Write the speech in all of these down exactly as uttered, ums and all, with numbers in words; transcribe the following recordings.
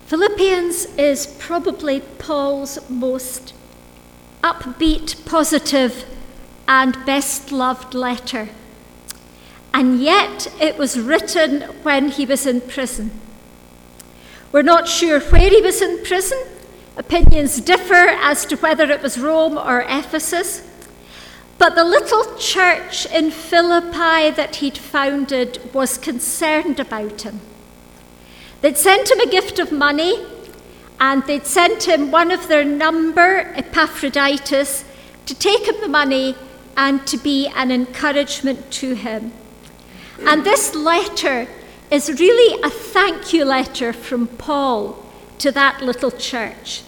Philippians is probably Paul's most upbeat, positive, and best-loved letter. And yet it was written when he was in prison. We're not sure where he was in prison. Opinions differ as to whether it was Rome or Ephesus. But the little church in Philippi that he'd founded was concerned about him. They'd sent him a gift of money, and they'd sent him one of their number, Epaphroditus, to take him the money and to be an encouragement to him. And this letter is really a thank you letter from Paul to that little church.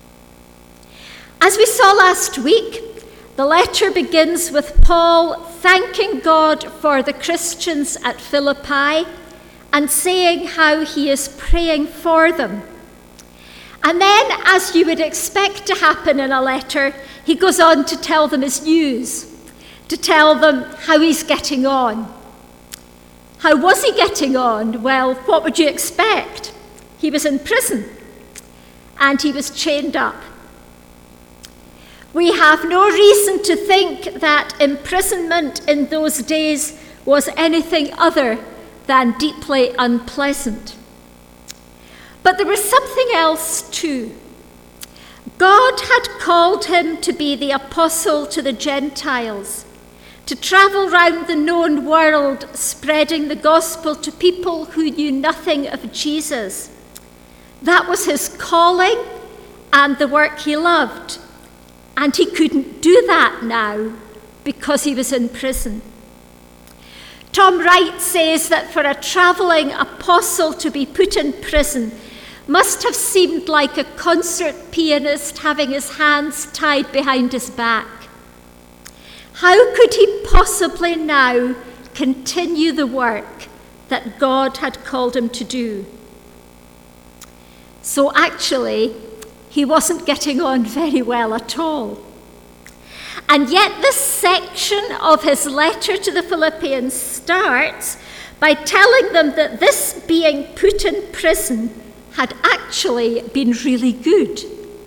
As we saw last week, the letter begins with Paul thanking God for the Christians at Philippi and saying how he is praying for them. And then, as you would expect to happen in a letter, he goes on to tell them his news, to tell them how he's getting on. How was he getting on? Well, what would you expect? He was in prison, and he was chained up. We have no reason to think that imprisonment in those days was anything other than deeply unpleasant. But there was something else too. God had called him to be the apostle to the Gentiles, to travel round the known world spreading the gospel to people who knew nothing of Jesus. That was his calling and the work he loved. And he couldn't do that now because he was in prison. Tom Wright says that for a travelling apostle to be put in prison must have seemed like a concert pianist having his hands tied behind his back. How could he possibly now continue the work that God had called him to do? So actually, he wasn't getting on very well at all. And yet this section of his letter to the Philippians starts by telling them that this being put in prison had actually been really good.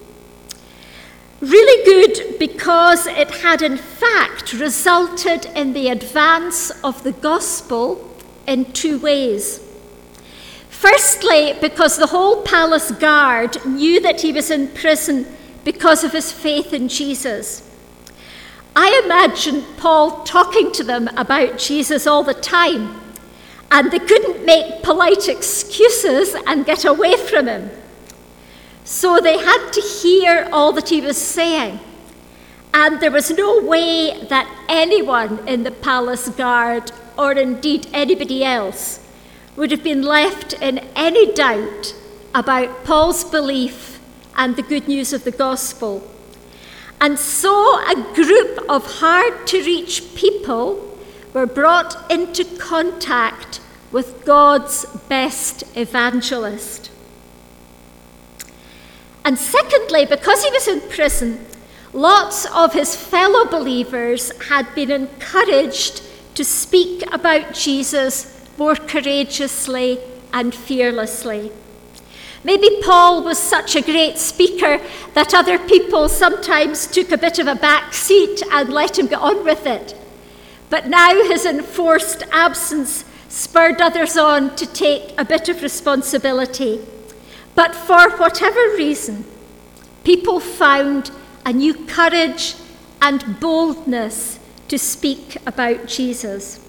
Really good because it had in fact resulted in the advance of the gospel in two ways. Firstly, because the whole palace guard knew that he was in prison because of his faith in Jesus. I imagine Paul talking to them about Jesus all the time, and they couldn't make polite excuses and get away from him. So they had to hear all that he was saying, and there was no way that anyone in the palace guard, or indeed anybody else, would have been left in any doubt about Paul's belief and the good news of the gospel. And so a group of hard-to-reach people were brought into contact with God's best evangelist. And secondly, because he was in prison, lots of his fellow believers had been encouraged to speak about Jesus more courageously and fearlessly. Maybe Paul was such a great speaker that other people sometimes took a bit of a back seat and let him get on with it. But now his enforced absence spurred others on to take a bit of responsibility. But for whatever reason, people found a new courage and boldness to speak about Jesus.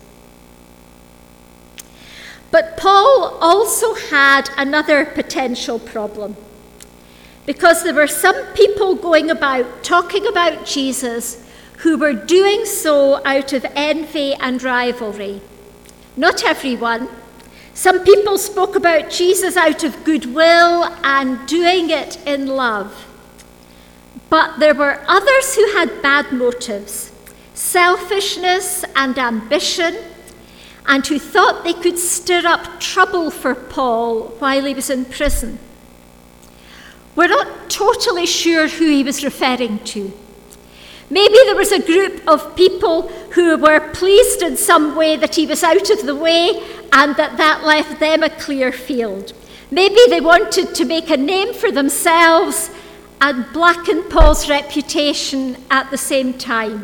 But Paul also had another potential problem, because there were some people going about talking about Jesus who were doing so out of envy and rivalry. Not everyone. Some people spoke about Jesus out of goodwill and doing it in love. But there were others who had bad motives, selfishness and ambition, and who thought they could stir up trouble for Paul while he was in prison. We're not totally sure who he was referring to. Maybe there was a group of people who were pleased in some way that he was out of the way and that that left them a clear field. Maybe they wanted to make a name for themselves and blacken Paul's reputation at the same time.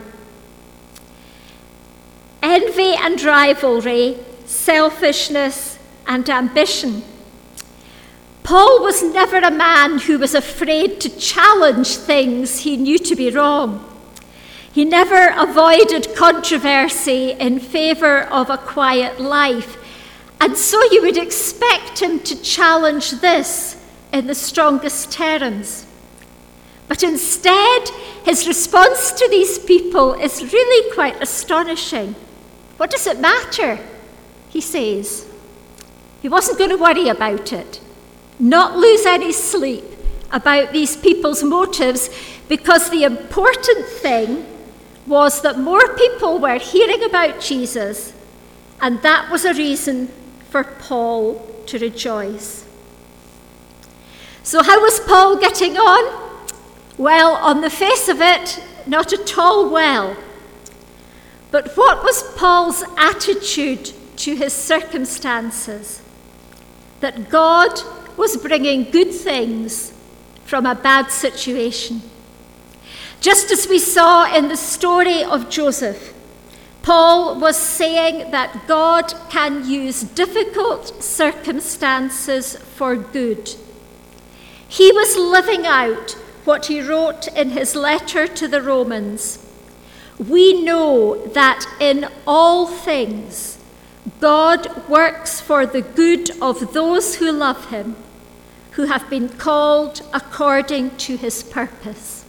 Envy and rivalry, selfishness and ambition. Paul was never a man who was afraid to challenge things he knew to be wrong. He never avoided controversy in favour of a quiet life, and so you would expect him to challenge this in the strongest terms. But instead, his response to these people is really quite astonishing. What does it matter? He says. He wasn't going to worry about it, not lose any sleep about these people's motives, because the important thing was that more people were hearing about Jesus, and that was a reason for Paul to rejoice. So how was Paul getting on? Well, on the face of it, not at all well. But what was Paul's attitude to his circumstances? That God was bringing good things from a bad situation. Just as we saw in the story of Joseph, Paul was saying that God can use difficult circumstances for good. He was living out what he wrote in his letter to the Romans. We know that in all things God works for the good of those who love him, who have been called according to his purpose.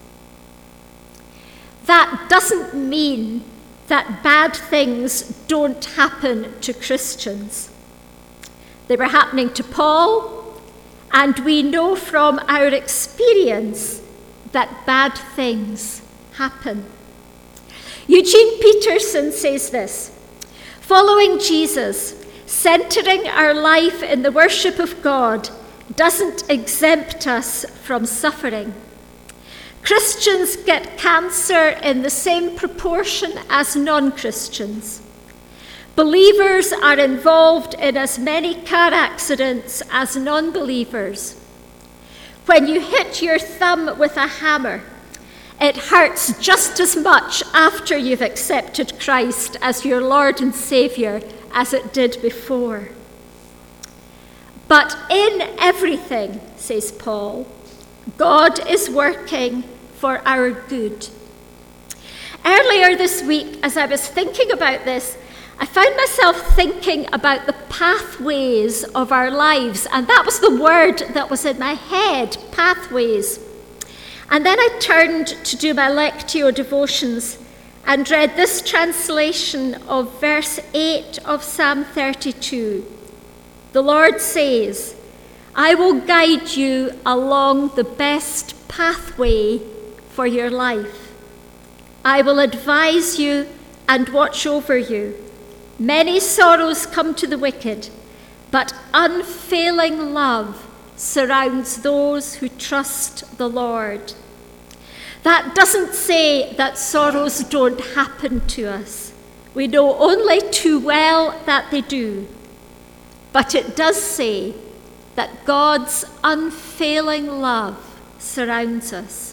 That doesn't mean that bad things don't happen to Christians. They were happening to Paul, and we know from our experience that bad things happen. Eugene Peterson says this: following Jesus, centering our life in the worship of God, doesn't exempt us from suffering. Christians get cancer in the same proportion as non-Christians. Believers are involved in as many car accidents as non-believers. When you hit your thumb with a hammer, it hurts just as much after you've accepted Christ as your Lord and Saviour as it did before. But in everything, says Paul, God is working for our good. Earlier this week, as I was thinking about this, I found myself thinking about the pathways of our lives, and that was the word that was in my head, pathways. And then I turned to do my Lectio devotions and read this translation of verse eight of Psalm thirty-two. The Lord says, I will guide you along the best pathway for your life. I will advise you and watch over you. Many sorrows come to the wicked, but unfailing love surrounds those who trust the Lord. That doesn't say that sorrows don't happen to us. We know only too well that they do. But it does say that God's unfailing love surrounds us.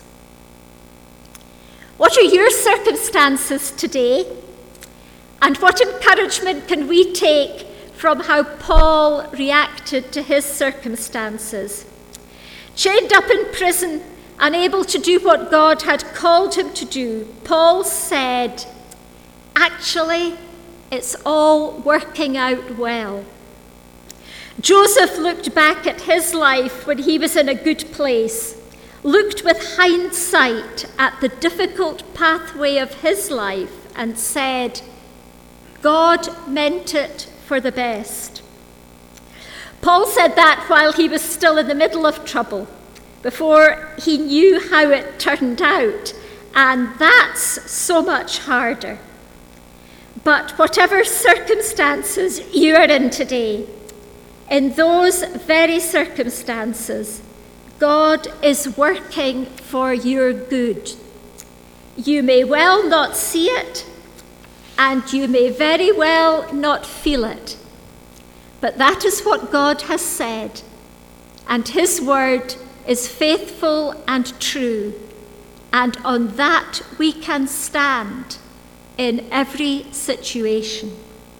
What are your circumstances today? And what encouragement can we take from how Paul reacted to his circumstances? Chained up in prison, unable to do what God had called him to do, Paul said, actually, it's all working out well. Joseph looked back at his life when he was in a good place, looked with hindsight at the difficult pathway of his life and said, God meant it for the best. Paul said that while he was still in the middle of trouble, before he knew how it turned out, and that's so much harder. But whatever circumstances you are in today, in those very circumstances, God is working for your good. You may well not see it, and you may very well not feel it, but that is what God has said, and his word is faithful and true, and on that we can stand in every situation.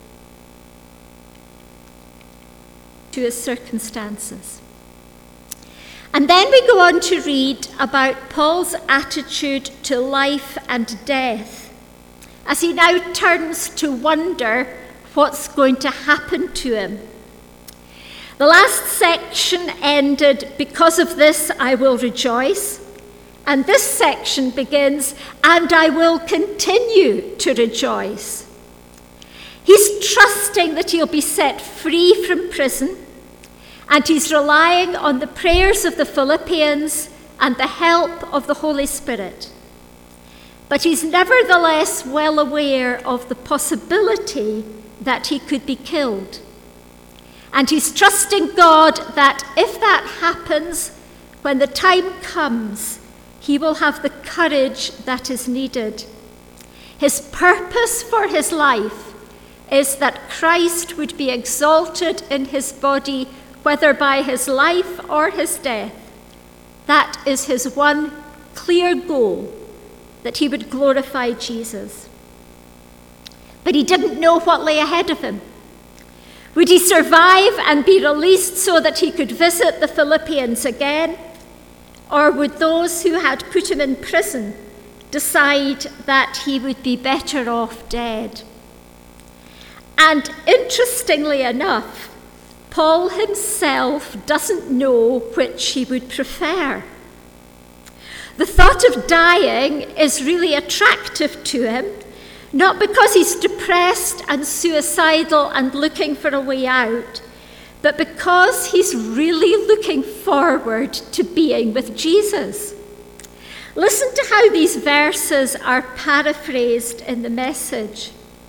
To his circumstances. And then we go on to read about Paul's attitude to life and death, as he now turns to wonder what's going to happen to him. The last section ended, "Because of this I will rejoice," and this section begins, "And I will continue to rejoice." He's trusting that he'll be set free from prison, and he's relying on the prayers of the Philippians and the help of the Holy Spirit. But he's nevertheless well aware of the possibility that he could be killed. And he's trusting God that if that happens, when the time comes, he will have the courage that is needed. His purpose for his life is that Christ would be exalted in his body, whether by his life or his death. That is his one clear goal, that he would glorify Jesus. But he didn't know what lay ahead of him. Would he survive and be released so that he could visit the Philippians again? Or would those who had put him in prison decide that he would be better off dead? And interestingly enough, Paul himself doesn't know which he would prefer. The thought of dying is really attractive to him, not because he's depressed and suicidal and looking for a way out, but because he's really looking forward to being with Jesus. Listen to how these verses are paraphrased in the Message.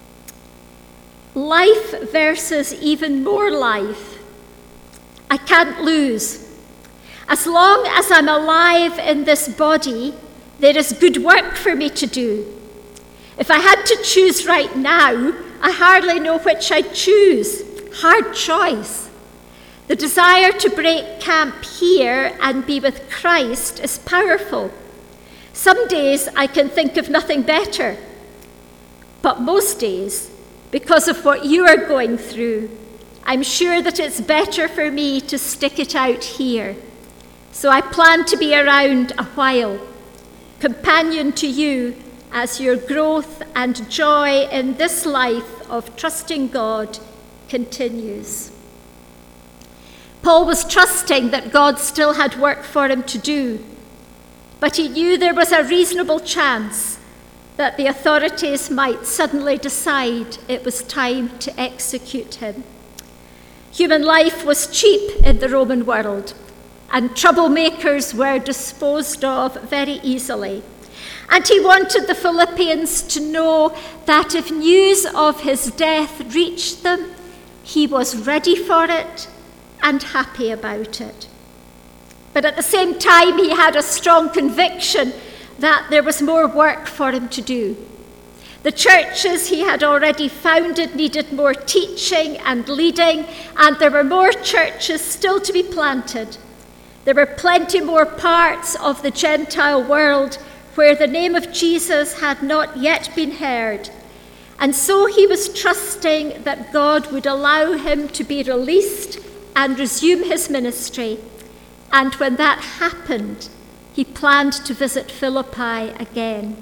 Life versus even more life. I can't lose. As long as I'm alive in this body, there is good work for me to do. If I had to choose right now, I hardly know which I'd choose. Hard choice. The desire to break camp here and be with Christ is powerful. Some days I can think of nothing better. But most days, because of what you are going through, I'm sure that it's better for me to stick it out here. So I plan to be around a while, companion to you as your growth and joy in this life of trusting God continues. Paul was trusting that God still had work for him to do, but he knew there was a reasonable chance that the authorities might suddenly decide it was time to execute him. Human life was cheap in the Roman world, and troublemakers were disposed of very easily. And he wanted the Philippians to know that if news of his death reached them, he was ready for it and happy about it. But at the same time, he had a strong conviction that there was more work for him to do. The churches he had already founded needed more teaching and leading, and there were more churches still to be planted. There were plenty more parts of the Gentile world where the name of Jesus had not yet been heard. And so he was trusting that God would allow him to be released and resume his ministry. And when that happened, he planned to visit Philippi again.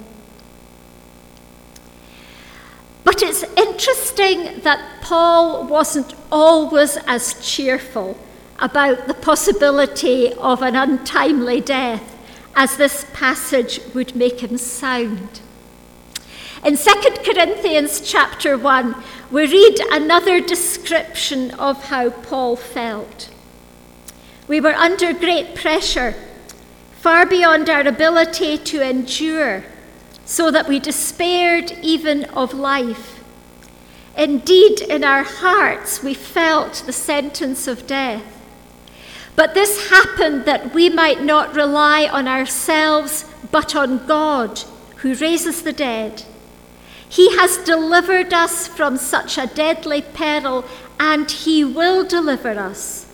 But it's interesting that Paul wasn't always as cheerful about the possibility of an untimely death as this passage would make him sound. In Second Corinthians chapter one, we read another description of how Paul felt. We were under great pressure, far beyond our ability to endure, so that we despaired even of life. Indeed, in our hearts, we felt the sentence of death. But this happened that we might not rely on ourselves, but on God, who raises the dead. He has delivered us from such a deadly peril, and he will deliver us.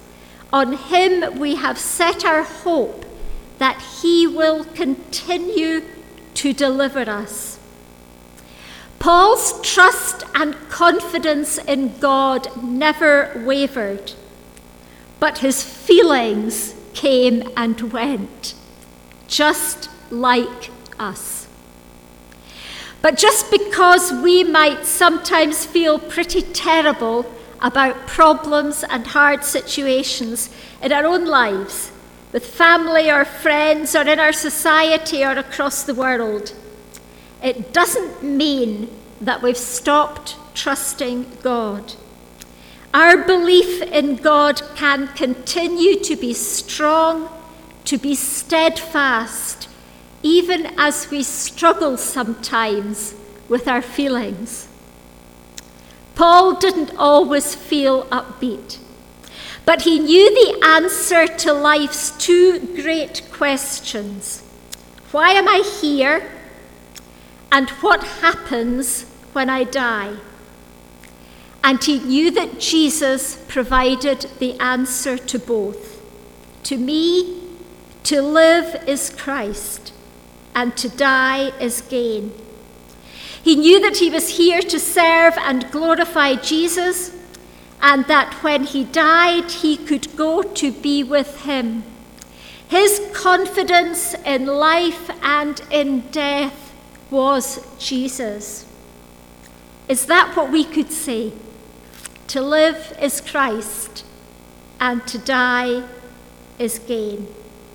On him we have set our hope that he will continue to deliver us. Paul's trust and confidence in God never wavered, but his feelings came and went, just like us. But just because we might sometimes feel pretty terrible about problems and hard situations in our own lives, with family or friends or in our society or across the world, it doesn't mean that we've stopped trusting God. Our belief in God can continue to be strong, to be steadfast, even as we struggle sometimes with our feelings. Paul didn't always feel upbeat, but he knew the answer to life's two great questions. Why am I here? And what happens when I die? And he knew that Jesus provided the answer to both. To me, to live is Christ, and to die is gain. He knew that he was here to serve and glorify Jesus, and that when he died, he could go to be with him. His confidence in life and in death was Jesus. Is that what we could say? To live is Christ, and to die is gain.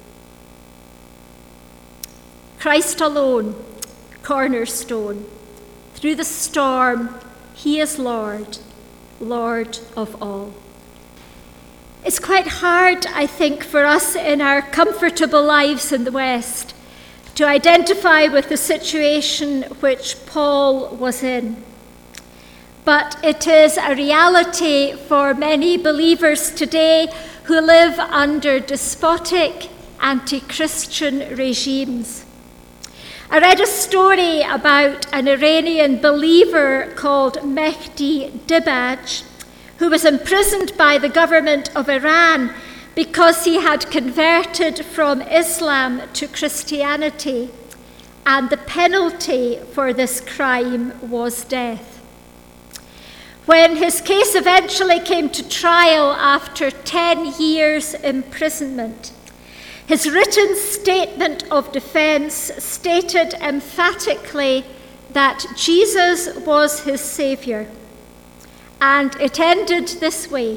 Christ alone, cornerstone. Through the storm, he is Lord, Lord of all. It's quite hard, I think, for us in our comfortable lives in the West to identify with the situation which Paul was in. But it is a reality for many believers today who live under despotic, anti-Christian regimes. I read a story about an Iranian believer called Mehdi Dibaj, who was imprisoned by the government of Iran because he had converted from Islam to Christianity, and the penalty for this crime was death. When his case eventually came to trial after ten years imprisonment, his written statement of defense stated emphatically that Jesus was his Savior. And it ended this way: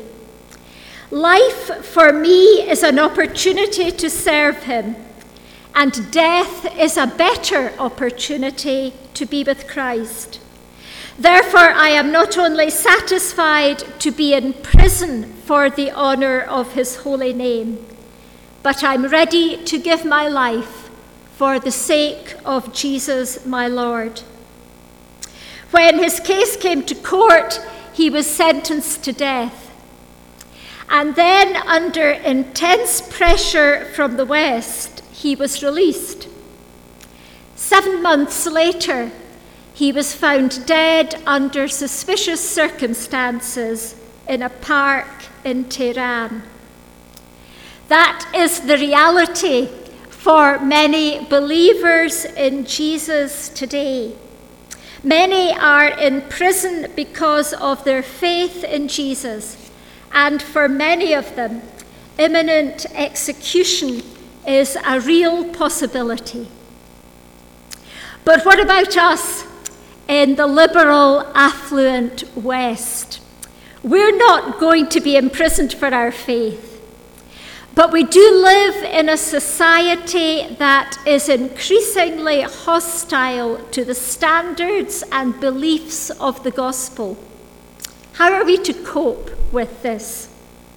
life for me is an opportunity to serve him, and death is a better opportunity to be with Christ. Therefore, I am not only satisfied to be in prison for the honor of his holy name, but I'm ready to give my life for the sake of Jesus, my Lord. When his case came to court, he was sentenced to death. And then, under intense pressure from the West, he was released. Seven months later, he was found dead under suspicious circumstances in a park in Tehran. That is the reality for many believers in Jesus today. Many are in prison because of their faith in Jesus, and for many of them, imminent execution is a real possibility. But what about us in the liberal, affluent West? We're not going to be imprisoned for our faith. But we do live in a society that is increasingly hostile to the standards and beliefs of the gospel. How are we to cope with this?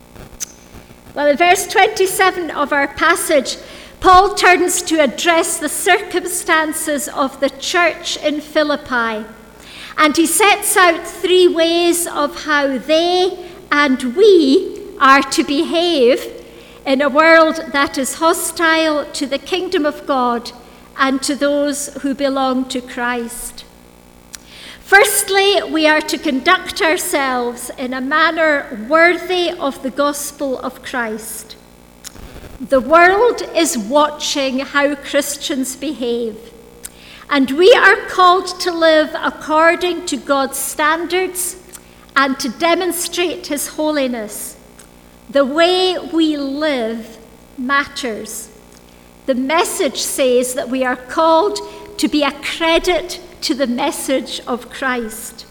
Well, in verse twenty-seven of our passage, Paul turns to address the circumstances of the church in Philippi, and he sets out three ways of how they and we are to behave in a world that is hostile to the kingdom of God and to those who belong to Christ. Firstly, we are to conduct ourselves in a manner worthy of the gospel of Christ. The world is watching how Christians behave, and we are called to live according to God's standards and to demonstrate his holiness. The way we live matters. The message says that we are called to be a credit to the message of Christ.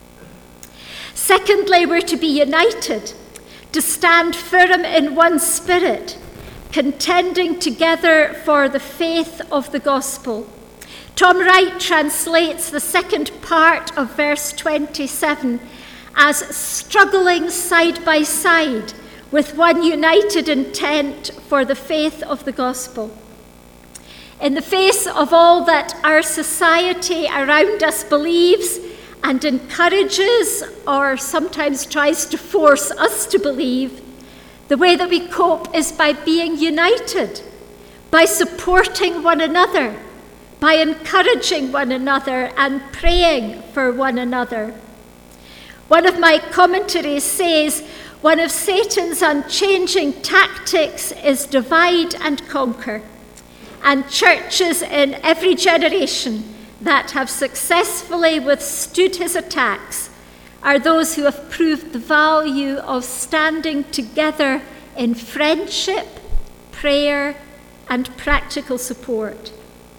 Secondly, we're to be united, to stand firm in one spirit, contending together for the faith of the gospel. Tom Wright translates the second part of verse twenty-seven as struggling side by side with one united intent for the faith of the gospel. In the face of all that our society around us believes and encourages, or sometimes tries to force us to believe, the way that we cope is by being united, by supporting one another, by encouraging one another and praying for one another. One of my commentaries says, one of Satan's unchanging tactics is divide and conquer. And churches in every generation that have successfully withstood his attacks are those who have proved the value of standing together in friendship, prayer, and practical support.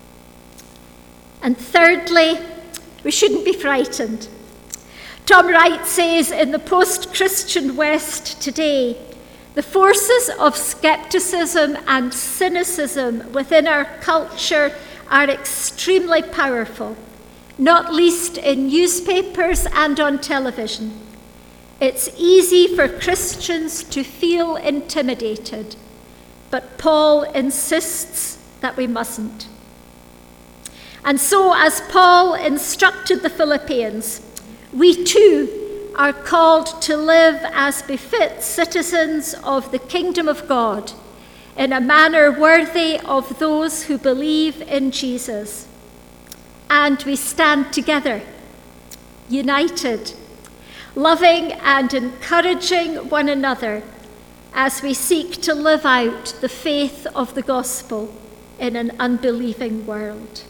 And thirdly, we shouldn't be frightened. Tom Wright says in the post-Christian West today, the forces of skepticism and cynicism within our culture are extremely powerful, not least in newspapers and on television. It's easy for Christians to feel intimidated, but Paul insists that we mustn't. And so, as Paul instructed the Philippians, we too are called to live as befits citizens of the kingdom of God, in a manner worthy of those who believe in Jesus. And we stand together, united, loving and encouraging one another as we seek to live out the faith of the gospel in an unbelieving world.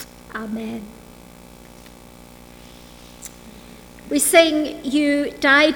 Amen. We sing, "You died